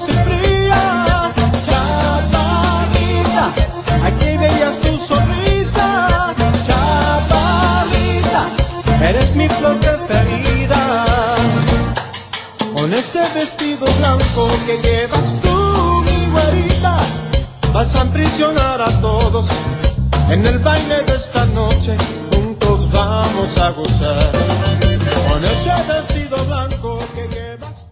dulce y fría. Chaparrita, aquí veías tu sonrisa. Chaparrita, eres mi flor preferida. Con ese vestido blanco que llevas tú, mi güerita, vas a impresionar a todos. En el baile de esta noche juntos vamos a gozar. Con ese vestido blanco que llevas